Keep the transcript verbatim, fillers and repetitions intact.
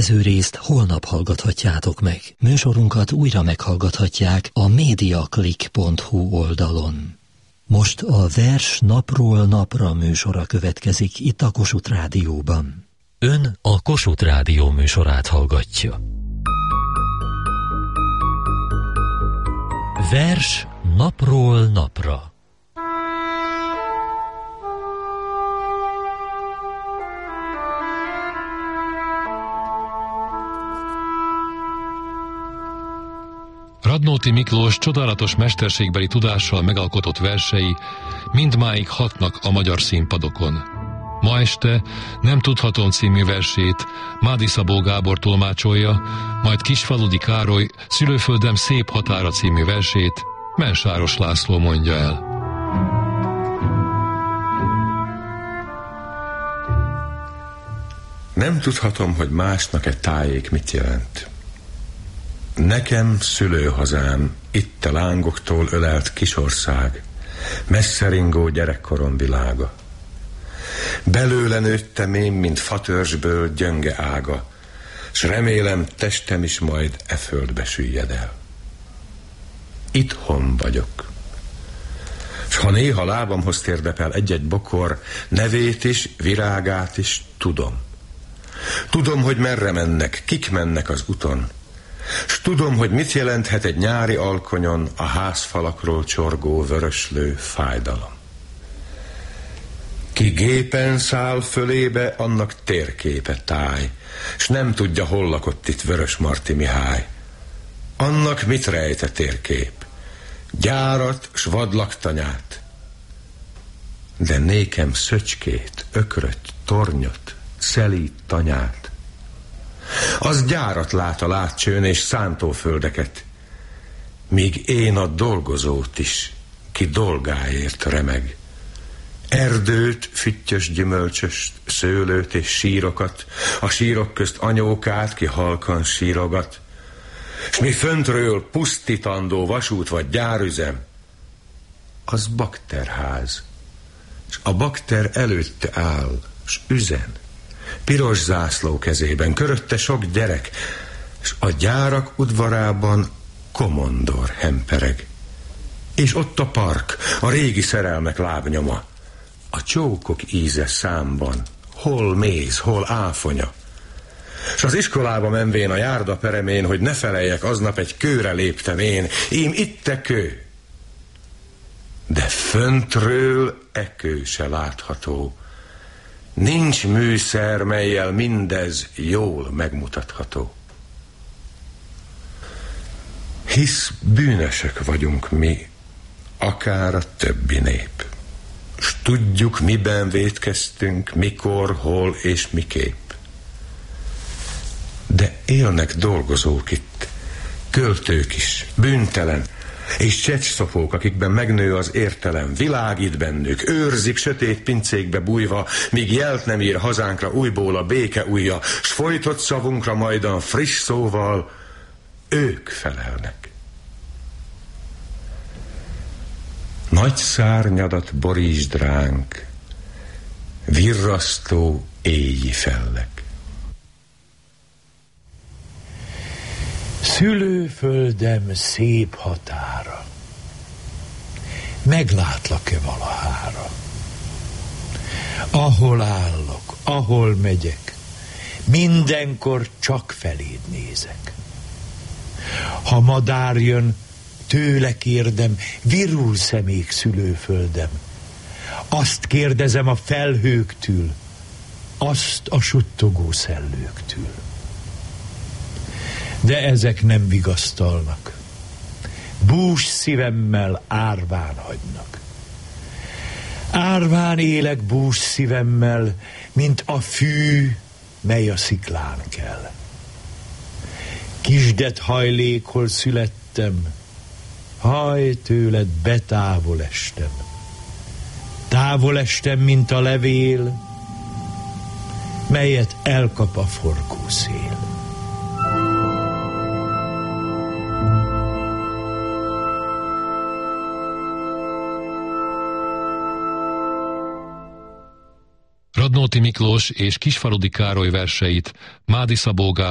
következő részt holnap hallgathatjátok meg. Műsorunkat újra meghallgathatják a mediaclick pont hu oldalon. Most a Vers napról napra műsora következik itt a Kossuth Rádióban. Ön a Kossuth Rádió műsorát hallgatja. Vers napról napra. Radnóti Miklós csodálatos mesterségbeli tudással megalkotott versei mindmáig hatnak a magyar színpadokon. Ma este Nem tudhatom című versét Mádi Szabó Gábor tolmácsolja, majd Kisfaludi Károly Szülőföldem szép határa című versét Mensáros László mondja el. Nem tudhatom, hogy másnak-e tájék mit jelent. Nekem szülőhazám, itt a lángoktól ölelt kisország, messzeringó gyerekkorom világa. Belőle nőttem én, mint fatörzsből gyönge ága, s remélem testem is majd e földbe süllyed el. Itthon vagyok. S ha néha lábamhoz térdepel egy-egy bokor, nevét is, virágát is tudom. Tudom, hogy merre mennek, kik mennek az uton, s tudom, hogy mit jelenthet egy nyári alkonyon a házfalakról csorgó vöröslő fájdalom. Ki gépen száll fölébe, annak térképe táj, s nem tudja, hol lakott itt Vörösmarty Mihály. Annak mit rejt a térkép? Gyárat s vadlaktanyát. De nékem szöcskét, ökröt, tornyot, szelíd tanyát. Az gyárat lát a látcsőn és szántóföldeket, míg én a dolgozót is, ki dolgáért remeg. Erdőt, füttyös gyümölcsöst, szőlőt és sírokat, a sírok közt anyókát, ki halkan sírogat, s mi föntről pusztítandó vasút vagy gyárüzem, az bakterház, s a bakter előtte áll, s üzen, piros zászló kezében, körötte sok gyerek, s a gyárak udvarában komondor hempereg. És ott a park, a régi szerelmek lábnyoma, a csókok íze számban, hol méz, hol áfonya. S az iskolába menvén a járda peremén, hogy ne feleljek, aznap egy kőre léptem én, ím itt e kő. De föntről e kő se látható, nincs műszer, mellyel mindez jól megmutatható. Hisz bűnösök vagyunk mi, akár a többi nép, s tudjuk, miben vétkeztünk, mikor, hol és miképp. De élnek dolgozók itt, költők is, bűntelen, és csecsszopók, akikben megnő az értelem, világít bennük, őrzik sötét pincékbe bújva, míg jelt nem ír hazánkra újból a béke ujja, s folytott szavunkra majdan friss szóval ők felelnek. Nagy szárnyadat borítsd ránk, virrasztó éjji fellek. Szülőföldem szép határa, meglátlak-e valahára? Ahol állok, ahol megyek, mindenkor csak feléd nézek. Ha madár jön, tőle kérdem, virulsz-e még szülőföldem? Azt kérdezem a felhőktől, azt a suttogó szellőktől. De ezek nem vigasztalnak, bús szívemmel árván hagynak. Árván élek bús szívemmel, mint a fű, mely a sziklán kell. Kisdet hajlékol születtem, haj tőled betávol estem. Távol estem, mint a levél, melyet elkap a forgó szél. Radnóti Miklós és Kisfaludi Károly verseit Mádi Szabó